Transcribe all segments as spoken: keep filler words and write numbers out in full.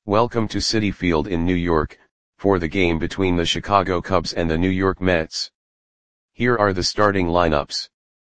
Welcome to Citi Field in New York, for the game between the Chicago Cubs and the New York Mets. Here are the starting lineups.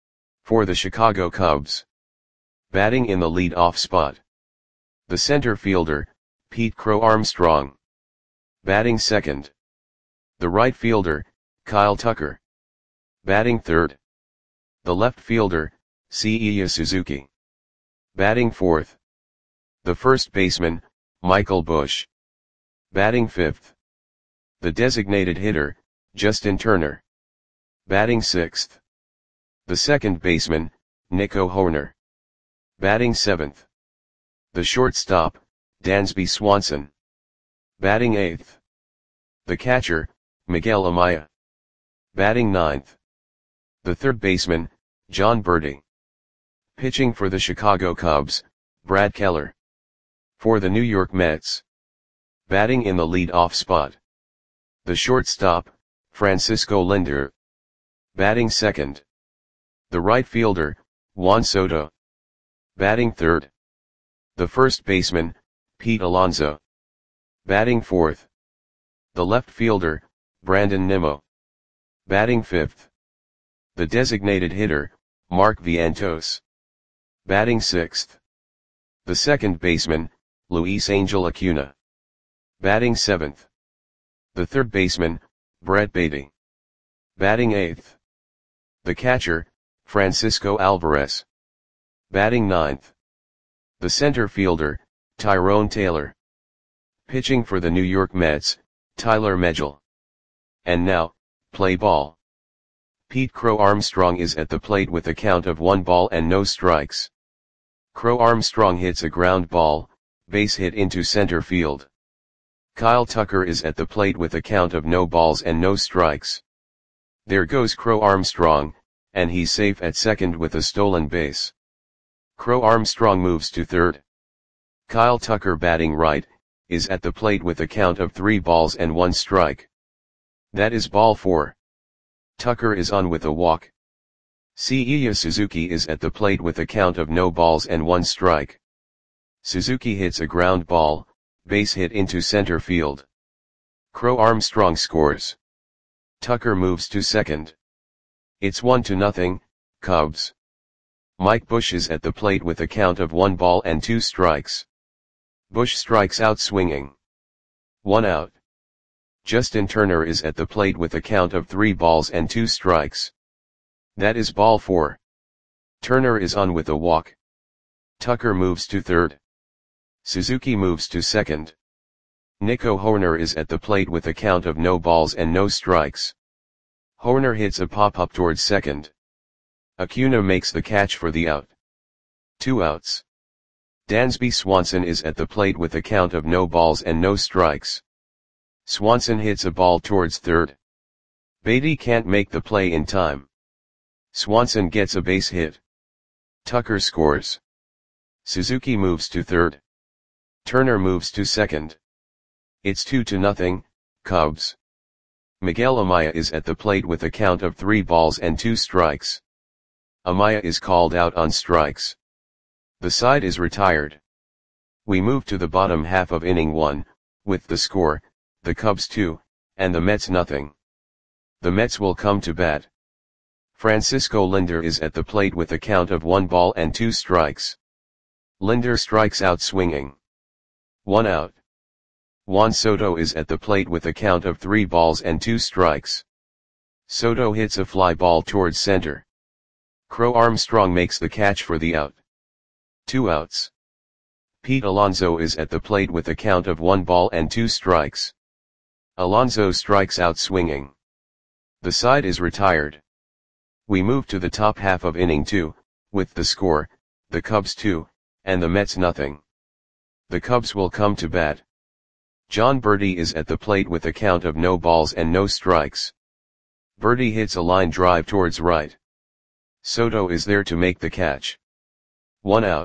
For the Chicago Cubs. Batting in the lead-off spot. The center fielder, Pete Crow Armstrong. Batting second. The right fielder, Kyle Tucker. Batting third. The left fielder, Seiya Suzuki. Batting fourth. The first baseman, Michael Busch. Batting fifth. The designated hitter, Justin Turner. Batting sixth. The second baseman, Nico Hoerner. Batting seventh. The shortstop, Dansby Swanson. Batting eighth. The catcher, Miguel Amaya. Batting ninth. The third baseman, Jon Berti. Pitching for the Chicago Cubs, Brad Keller. For the New York Mets. Batting in the lead-off spot. The shortstop, Francisco Lindor. Batting second. The right fielder, Juan Soto. Batting third. The first baseman, Pete Alonso. Batting fourth. The left fielder, Brandon Nimmo. Batting fifth. The designated hitter, Mark Vientos. Batting sixth. The second baseman, Luis Angel Acuna. Batting seventh. The third baseman, Brett Baty. Batting eighth. The catcher, Francisco Alvarez. Batting ninth. The center fielder, Tyrone Taylor. Pitching for the New York Mets, Tyler Megill. And now, play ball. Pete Crow Armstrong is at the plate with a count of one ball and no strikes. Crow Armstrong hits a ground ball, base hit into center field. Kyle Tucker is at the plate with a count of no balls and no strikes. There goes Crow Armstrong, and he's safe at second with a stolen base. Crow Armstrong moves to third. Kyle Tucker, batting right, is at the plate with a count of three balls and one strike. That is ball four. Tucker is on with a walk. Seiya Suzuki is at the plate with a count of no balls and one strike. Suzuki hits a ground ball, base hit into center field. Crow Armstrong scores. Tucker moves to second. It's one to nothing, Cubs. Mike Busch is at the plate with a count of one ball and two strikes. Busch strikes out swinging. One out. Justin Turner is at the plate with a count of three balls and two strikes. That is ball four. Turner is on with a walk. Tucker moves to third. Suzuki moves to second. Nico Hoerner is at the plate with a count of no balls and no strikes. Hoerner hits a pop-up towards second. Acuna makes the catch for the out. Two outs. Dansby Swanson is at the plate with a count of no balls and no strikes. Swanson hits a ball towards third. Baty can't make the play in time. Swanson gets a base hit. Tucker scores. Suzuki moves to third. Turner moves to second. It's two to nothing, Cubs. Miguel Amaya is at the plate with a count of three balls and two strikes. Amaya is called out on strikes. The side is retired. We move to the bottom half of inning one, with the score, the Cubs two, and the Mets nothing. The Mets will come to bat. Francisco Lindor is at the plate with a count of one ball and two strikes. Lindor strikes out swinging. One out. Juan Soto is at the plate with a count of three balls and two strikes. Soto hits a fly ball towards center. Crow Armstrong makes the catch for the out. Two outs. Pete Alonso is at the plate with a count of one ball and two strikes. Alonso strikes out swinging. The side is retired. We move to the top half of inning two, with the score, the Cubs two, and the Mets nothing. The Cubs will come to bat. Jon Berti is at the plate with a count of no balls and no strikes. Berti hits a line drive towards right. Soto is there to make the catch. One out.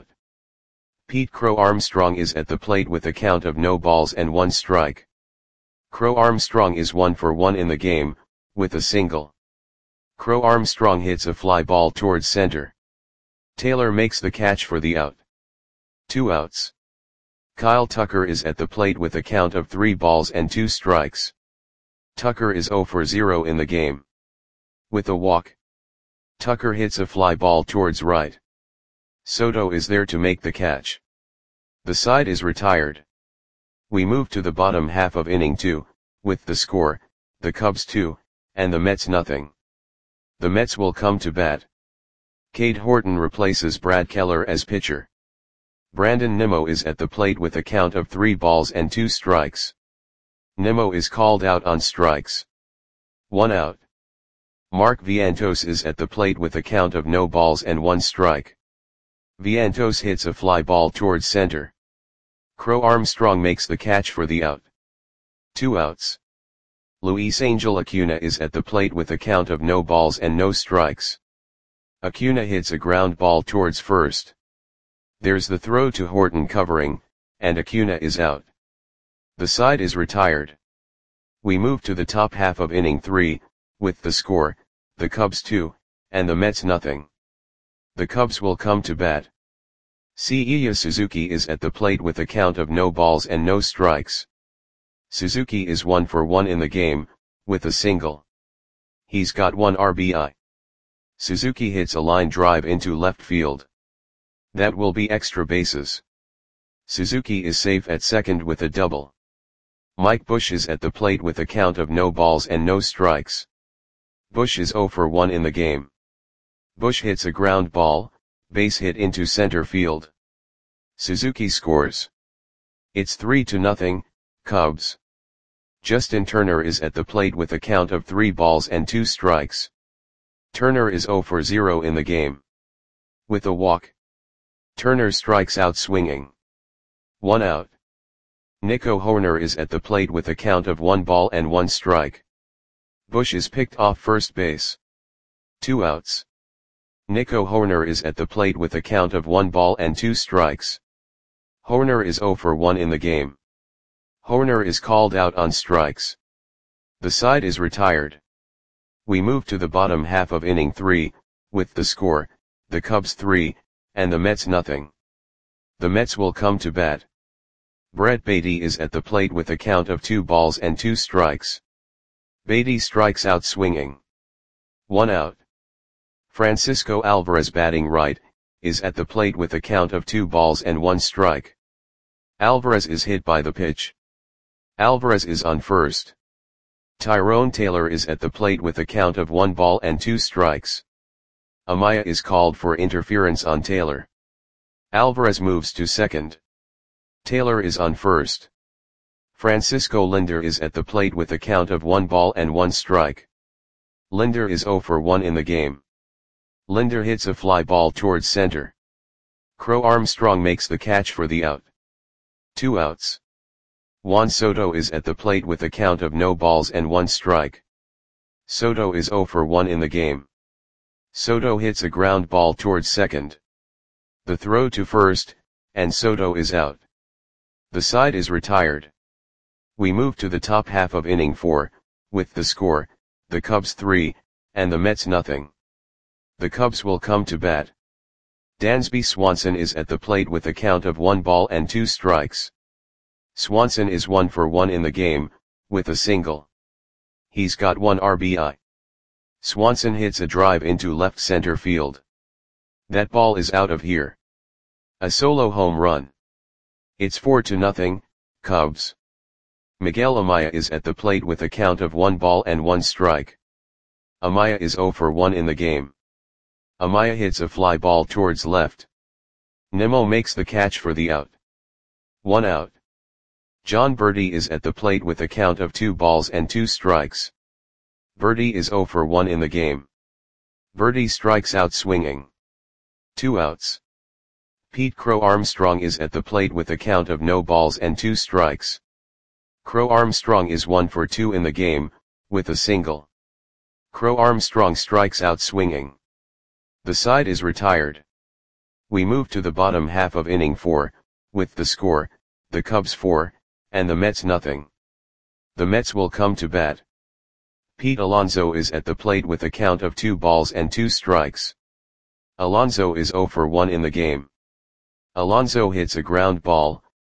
Pete Crow Armstrong is at the plate with a count of no balls and one strike. Crow Armstrong is one for one in the game, with a single. Crow Armstrong hits a fly ball towards center. Taylor makes the catch for the out. Two outs. Kyle Tucker is at the plate with a count of three balls and two strikes. Tucker is zero for zero in the game. With a walk, Tucker hits a fly ball towards right. Soto is there to make the catch. The side is retired. We move to the bottom half of inning two, with the score, the Cubs two, and the Mets nothing. The Mets will come to bat. Cade Horton replaces Brad Keller as pitcher. Brandon Nimmo is at the plate with a count of three balls and two strikes. Nimmo is called out on strikes. One out. Mark Vientos is at the plate with a count of no balls and one strike. Vientos hits a fly ball towards center. Crow Armstrong makes the catch for the out. Two outs. Luis Angel Acuna is at the plate with a count of no balls and no strikes. Acuna hits a ground ball towards first. There's the throw to Horton covering, and Acuna is out. The side is retired. We move to the top half of inning three, with the score, the Cubs two, and the Mets nothing. The Cubs will come to bat. Seiya Suzuki is at the plate with a count of no balls and no strikes. Suzuki is one for one in the game, with a single. He's got one R B I. Suzuki hits a line drive into left field. That will be extra bases. Suzuki is safe at second with a double. Mike Bush is at the plate with a count of no balls and no strikes. Bush is zero for one in the game. Bush hits a ground ball, base hit into center field. Suzuki scores. It's three to nothing, Cubs. Justin Turner is at the plate with a count of three balls and two strikes. Turner is zero for zero in the game. With a walk, Turner strikes out swinging. One out. Nico Hoerner is at the plate with a count of one ball and one strike. Bush is picked off first base. Two outs. Nico Hoerner is at the plate with a count of one ball and two strikes. Hoerner is zero for one in the game. Hoerner is called out on strikes. The side is retired. We move to the bottom half of inning three, with the score, the Cubs three, and the Mets nothing. The Mets will come to bat. Brett Baty is at the plate with a count of two balls and two strikes. Baty strikes out swinging. One out. Francisco Alvarez batting right, is at the plate with a count of two balls and one strike. Alvarez is hit by the pitch. Alvarez is on first. Tyrone Taylor is at the plate with a count of one ball and two strikes. Amaya is called for interference on Taylor. Alvarez moves to second. Taylor is on first. Francisco Linder is at the plate with a count of one ball and one strike. Linder is zero for one in the game. Linder hits a fly ball towards center. Crow Armstrong makes the catch for the out. Two outs. Juan Soto is at the plate with a count of no balls and one strike. Soto is zero for one in the game. Soto hits a ground ball towards second. The throw to first, and Soto is out. The side is retired. We move to the top half of inning four, with the score, the Cubs three, and the Mets nothing. The Cubs will come to bat. Dansby Swanson is at the plate with a count of one ball and two strikes. Swanson is one for one in the game, with a single. He's got one R B I. Swanson hits a drive into left center field. That ball is out of here. A solo home run. It's four to nothing, Cubs. Miguel Amaya is at the plate with a count of one ball and one strike. Amaya is zero for one in the game. Amaya hits a fly ball towards left. Nimmo makes the catch for the out. One out. John Berti is at the plate with a count of two balls and two strikes. Berti is zero for one in the game. Berti strikes out swinging. Two outs. Pete Crow Armstrong is at the plate with a count of no balls and two strikes. Crow Armstrong is one for two in the game, with a single. Crow Armstrong strikes out swinging. The side is retired. We move to the bottom half of inning four, with the score, the Cubs four, and the Mets nothing. The Mets will come to bat. Pete Alonso is at the plate with a count of two balls and two strikes. Alonso is zero for one in the game. Alonso hits a ground ball,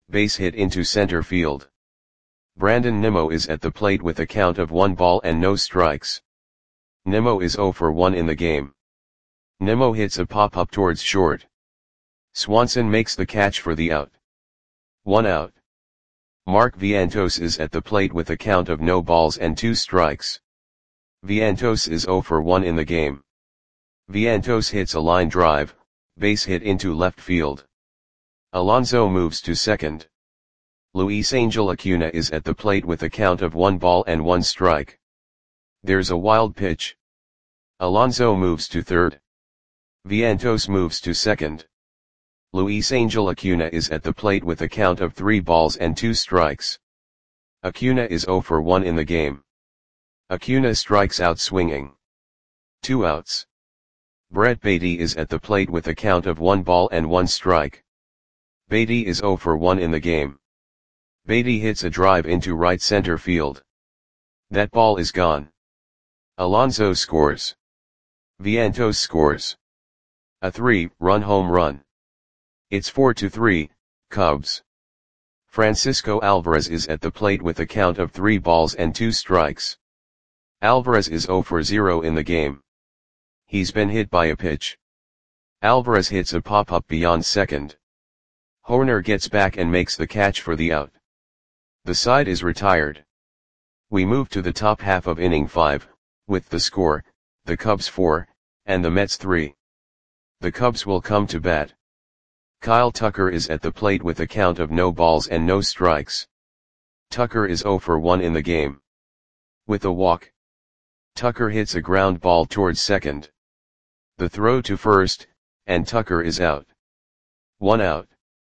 base hit into center field. Brandon Nimmo is at the plate with a count of one ball and no strikes. Nimmo is zero for one in the game. Nimmo hits a pop-up towards short. Swanson makes the catch for the out. One out. Mark Vientos is at the plate with a count of no balls and two strikes. Vientos is zero for one in the game. Vientos hits a line drive, base hit into left field. Alonso moves to second. Luis Angel Acuna is at the plate with a count of one ball and one strike. There's a wild pitch. Alonso moves to third. Vientos moves to second. Luis Angel Acuna is at the plate with a count of three balls and two strikes. Acuna is zero for one in the game. Acuna strikes out swinging. Two outs. Brett Baty is at the plate with a count of one ball and one strike. Baty is zero for one in the game. Baty hits a drive into right center field. That ball is gone. Alonso scores. Vientos scores. A three-run home run. It's four to three, Cubs. Francisco Alvarez is at the plate with a count of three balls and two strikes. Alvarez is zero for zero in the game. He's been hit by a pitch. Alvarez hits a pop-up beyond second. Hoerner gets back and makes the catch for the out. The side is retired. We move to the top half of inning five, with the score, the Cubs four, and the Mets three. The Cubs will come to bat. Kyle Tucker is at the plate with a count of no balls and no strikes. Tucker is zero for one in the game. With a walk. Tucker hits a ground ball towards second. The throw to first, and Tucker is out. One out.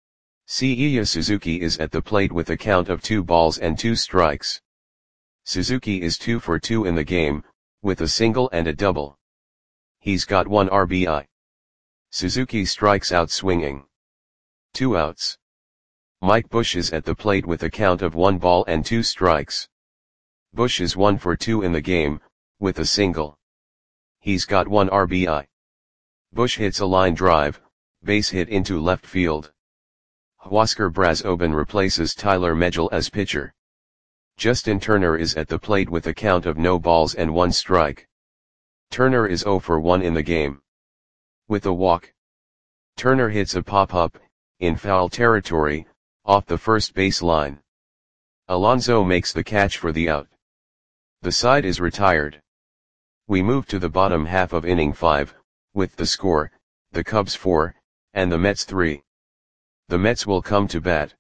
Seiya Suzuki is at the plate with a count of two balls and two strikes. Suzuki is two for two in the game, with a single and a double. He's got one R B I. Suzuki strikes out swinging. Two outs. Mike Bush is at the plate with a count of one ball and two strikes. Bush is one for two in the game, with a single. He's got one R B I. Bush hits a line drive, base hit into left field. Huascar Brazoban replaces Tyler Megill as pitcher. Justin Turner is at the plate with a count of no balls and one strike. Turner is zero for one in the game. With a walk. Turner hits a pop-up, in foul territory, off the first base line. Alonso makes the catch for the out. The side is retired. We move to the bottom half of inning five, with the score, the Cubs four, and the Mets three. The Mets will come to bat.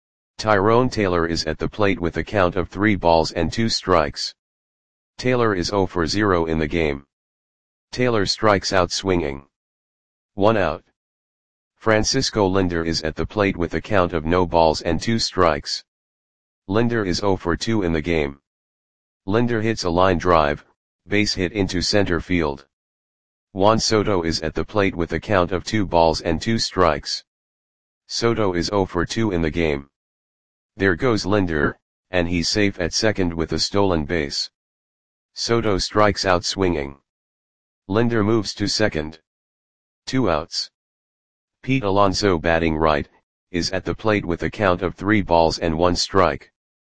Tyrone Taylor is at the plate with a count of three balls and two strikes. Taylor is zero for zero in the game. Taylor strikes out swinging. One out. Francisco Linder is at the plate with a count of no balls and two strikes. Linder is zero for two in the game. Linder hits a line drive, base hit into center field. Juan Soto is at the plate with a count of two balls and two strikes. Soto is zero for two in the game. There goes Linder, and he's safe at second with a stolen base. Soto strikes out swinging. Linder moves to second. Two outs. Pete Alonso, batting right, is at the plate with a count of three balls and one strike.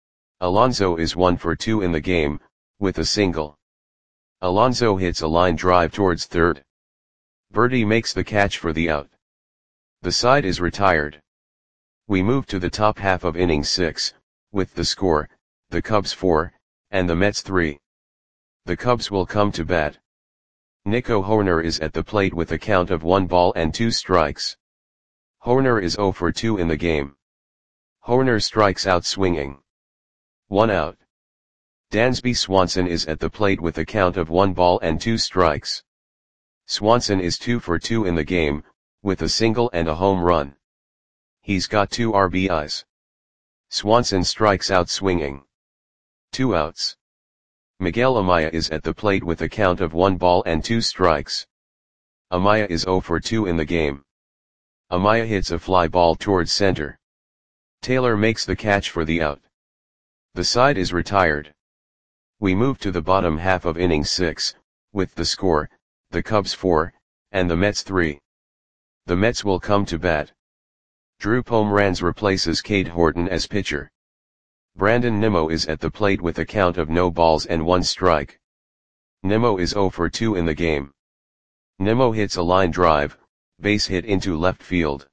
Alonso is one for two in the game, with a single. Alonso hits a line drive towards third. Berti makes the catch for the out. The side is retired. We move to the top half of inning six, with the score, the Cubs four, and the Mets three. The Cubs will come to bat. Nico Hoerner is at the plate with a count of one ball and two strikes. Hoerner is zero for two in the game. Hoerner strikes out swinging. One out. Dansby Swanson is at the plate with a count of one ball and two strikes. Swanson is two for two in the game, with a single and a home run. He's got two R B Is. Swanson strikes out swinging. Two outs. Miguel Amaya is at the plate with a count of one ball and two strikes. Amaya is zero for two in the game. Amaya hits a fly ball towards center. Taylor makes the catch for the out. The side is retired. We move to the bottom half of inning six, with the score, the Cubs four, and the Mets three. The Mets will come to bat. Drew Pomeranz replaces Cade Horton as pitcher. Brandon Nimmo is at the plate with a count of no balls and one strike. Nimmo is zero for two in the game. Nimmo hits a line drive, base hit into left field.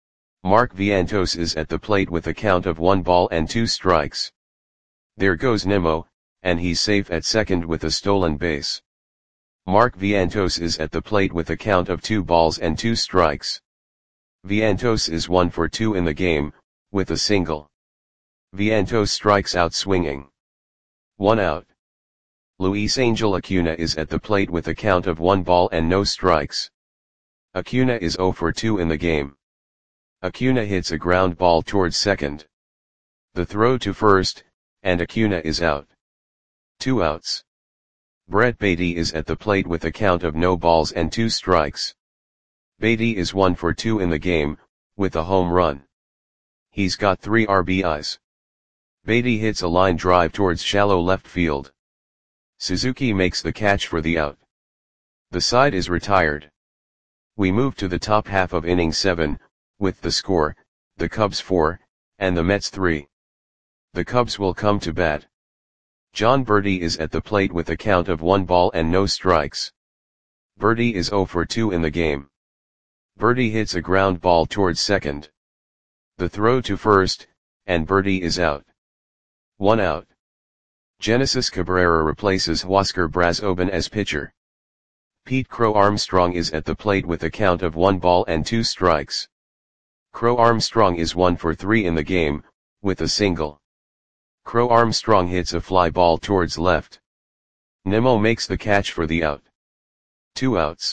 Mark Vientos is at the plate with a count of one ball and two strikes. There goes Nimmo, and he's safe at second with a stolen base. Mark Vientos is at the plate with a count of two balls and two strikes. Vientos is one for two in the game, with a single. Vientos strikes out swinging. One out. Luis Angel Acuna is at the plate with a count of one ball and no strikes. Acuna is zero for two in the game. Acuna hits a ground ball towards second. The throw to first, and Acuna is out. Two outs. Brett Baty is at the plate with a count of no balls and two strikes. Baty is one for two in the game, with a home run. He's got three R B Is. Baty hits a line drive towards shallow left field. Suzuki makes the catch for the out. The side is retired. We move to the top half of inning seven, with the score, the Cubs four, and the Mets three. The Cubs will come to bat. John Berti is at the plate with a count of one ball and no strikes. Berti is zero for two in the game. Berti hits a ground ball towards second. The throw to first, and Berti is out. One out. Genesis Cabrera replaces Huascar Brazoban as pitcher. Pete Crow Armstrong is at the plate with a count of one ball and two strikes. Crow Armstrong is one for three in the game, with a single. Crow Armstrong hits a fly ball towards left. Nimmo makes the catch for the out. Two outs.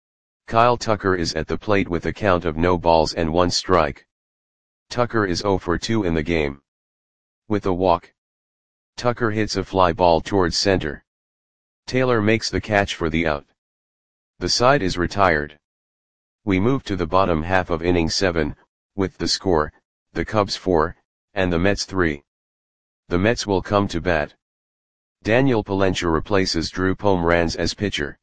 Kyle Tucker is at the plate with a count of no balls and one strike. Tucker is zero for two in the game. With a walk. Tucker hits a fly ball towards center. Taylor makes the catch for the out. The side is retired. We move to the bottom half of inning seven, with the score, the Cubs four, and the Mets three. The Mets will come to bat. Daniel Palencia replaces Drew Pomeranz as pitcher.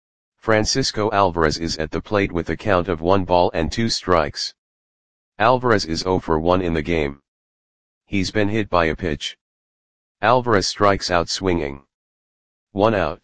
Francisco Alvarez is at the plate with a count of one ball and two strikes. Alvarez is zero for one in the game. He's been hit by a pitch. Alvarez strikes out swinging. One out.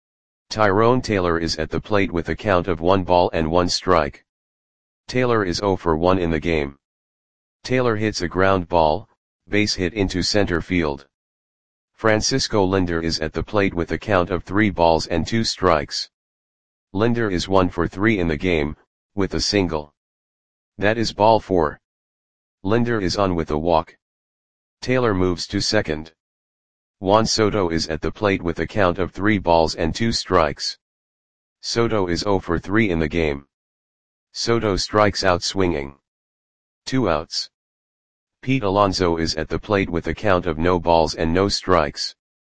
Tyrone Taylor is at the plate with a count of one ball and one strike. Taylor is zero for one in the game. Taylor hits a ground ball, base hit into center field. Francisco Linder is at the plate with a count of three balls and two strikes. Linder is one for three in the game, with a single. That is ball four. Linder is on with a walk. Taylor moves to second. Juan Soto is at the plate with a count of three balls and two strikes. Soto is zero for three in the game. Soto strikes out swinging. Two outs. Pete Alonso is at the plate with a count of no balls and no strikes.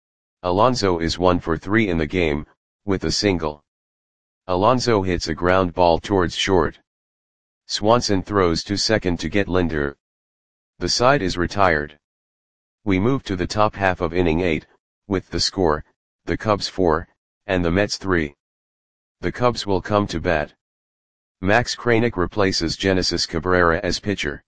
Alonso is one for three in the game, with a single. Alonso hits a ground ball towards short. Swanson throws to second to get Linder. The side is retired. We move to the top half of inning eight, with the score, the Cubs four, and the Mets three. The Cubs will come to bat. Max Kranick replaces Genesis Cabrera as pitcher.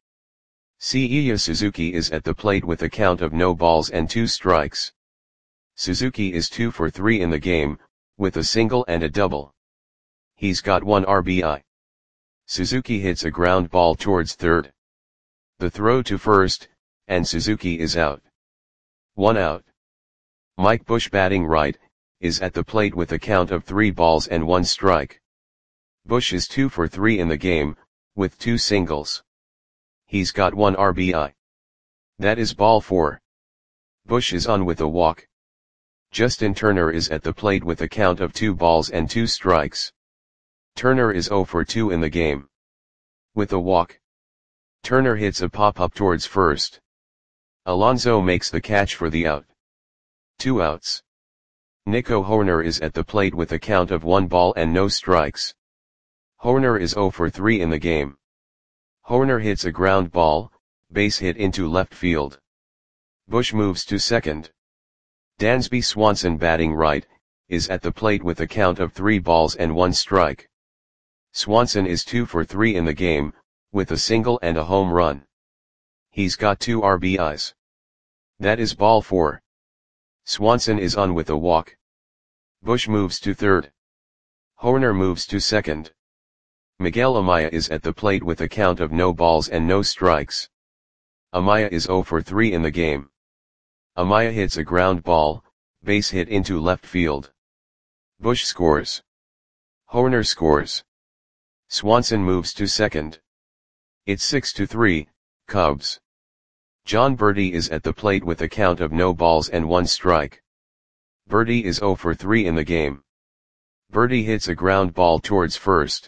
Seiya Suzuki is at the plate with a count of no balls and two strikes. Suzuki is two for three in the game, with a single and a double. He's got one R B I. Suzuki hits a ground ball towards third. The throw to first, and Suzuki is out. One out. Mike Bush batting right, is at the plate with a count of three balls and one strike. Bush is two for three in the game, with two singles. He's got one R B I. That is ball four. Bush is on with a walk. Justin Turner is at the plate with a count of two balls and two strikes. Turner is zero for two in the game. With a walk. Turner hits a pop-up towards first. Alonso makes the catch for the out. Two outs. Nico Hoerner is at the plate with a count of one ball and no strikes. Hoerner is zero for three in the game. Hoerner hits a ground ball, base hit into left field. Bush moves to second. Dansby Swanson batting right, is at the plate with a count of three balls and one strike. Swanson is two for three in the game, with a single and a home run. He's got two R B Is. That is ball four. Swanson is on with a walk. Bush moves to third. Hoerner moves to second. Miguel Amaya is at the plate with a count of no balls and no strikes. Amaya is zero for three in the game. Amaya hits a ground ball, base hit into left field. Bush scores. Hoerner scores. Swanson moves to second. It's six to three, Cubs. Jon Berti is at the plate with a count of no balls and one strike. Berti is zero for three in the game. Berti hits a ground ball towards first.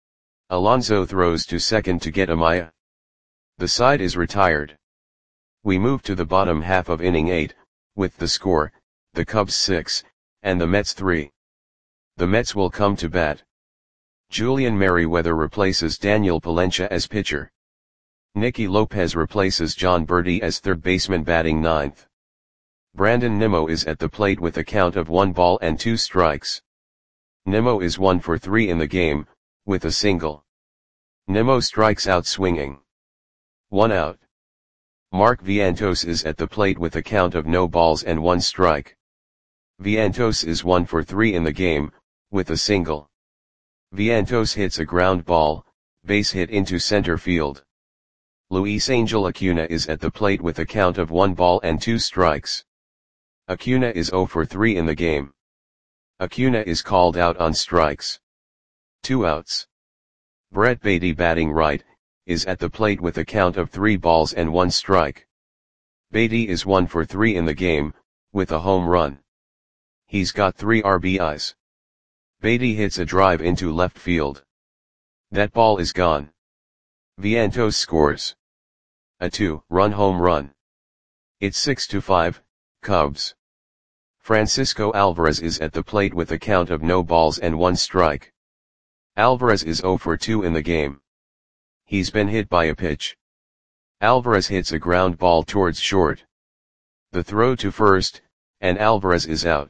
Alonso throws to second to get Amaya. The side is retired. We move to the bottom half of inning eight, with the score, the Cubs six, and the Mets three. The Mets will come to bat. Julian Merryweather replaces Daniel Palencia as pitcher. Nicky Lopez replaces Jon Berti as third baseman batting ninth. Brandon Nimmo is at the plate with a count of one ball and two strikes. Nimmo is one for three in the game, with a single. Nimmo strikes out swinging. One out. Mark Vientos is at the plate with a count of no balls and one strike. Vientos is one for three in the game, with a single. Vientos hits a ground ball, base hit into center field. Luis Angel Acuna is at the plate with a count of one ball and two strikes. Acuna is zero for three in the game. Acuna is called out on strikes. Two outs. Brett Baty batting right, is at the plate with a count of three balls and one strike. Baty is one for three in the game, with a home run. He's got three R B Is. Baty hits a drive into left field. That ball is gone. Vientos scores. A two-run home run. It's six to five, Cubs. Francisco Alvarez is at the plate with a count of no balls and one strike. Alvarez is zero for two in the game. He's been hit by a pitch. Alvarez hits a ground ball towards short. The throw to first, and Alvarez is out.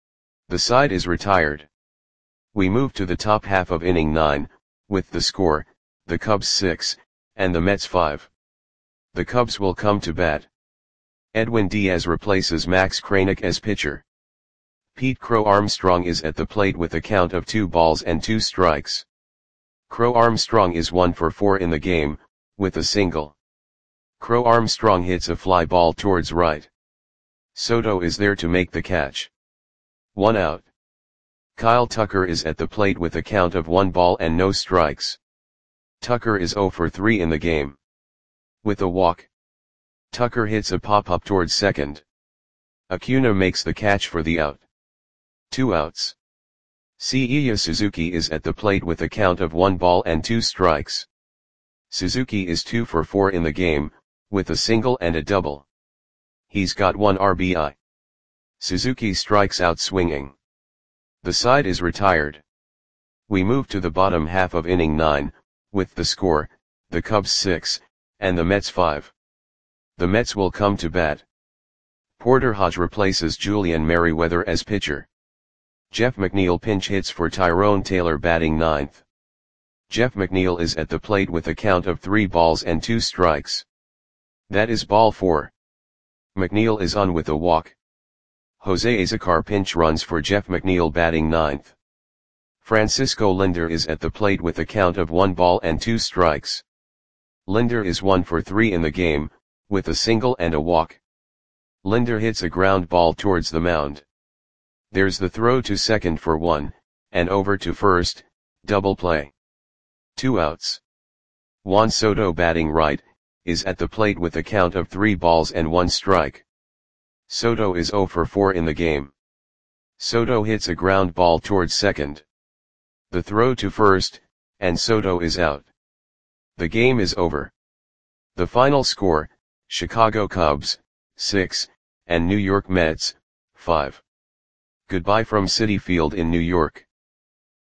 The side is retired. We move to the top half of inning nine, with the score, the Cubs six, and the Mets five. The Cubs will come to bat. Edwin Diaz replaces Max Kranick as pitcher. Pete Crow Armstrong is at the plate with a count of two balls and two strikes. Crow Armstrong is one for four in the game, with a single. Crow Armstrong hits a fly ball towards right. Soto is there to make the catch. One out. Kyle Tucker is at the plate with a count of one ball and no strikes. Tucker is zero for three in the game. With a walk. Tucker hits a pop-up towards second. Acuna makes the catch for the out. Two outs. Seiya Suzuki is at the plate with a count of one ball and two strikes. Suzuki is two for four in the game, with a single and a double. He's got one R B I. Suzuki strikes out swinging. The side is retired. We move to the bottom half of inning nine, with the score, the Cubs six, and the Mets five. The Mets will come to bat. Porter Hodge replaces Julian Merryweather as pitcher. Jeff McNeil pinch hits for Tyrone Taylor batting ninth. Jeff McNeil is at the plate with a count of three balls and two strikes. That is ball four. McNeil is on with a walk. Jose Azocar pinch runs for Jeff McNeil batting ninth. Francisco Lindor is at the plate with a count of one ball and two strikes. Lindor is one for three in the game, with a single and a walk. Lindor hits a ground ball towards the mound. There's the throw to second for one, and over to first, double play. Two outs. Juan Soto batting right, is at the plate with a count of three balls and one strike. Soto is zero for four in the game. Soto hits a ground ball towards second. The throw to first, and Soto is out. The game is over. The final score, Chicago Cubs, six, and New York Mets, five. Goodbye from Citi Field in New York.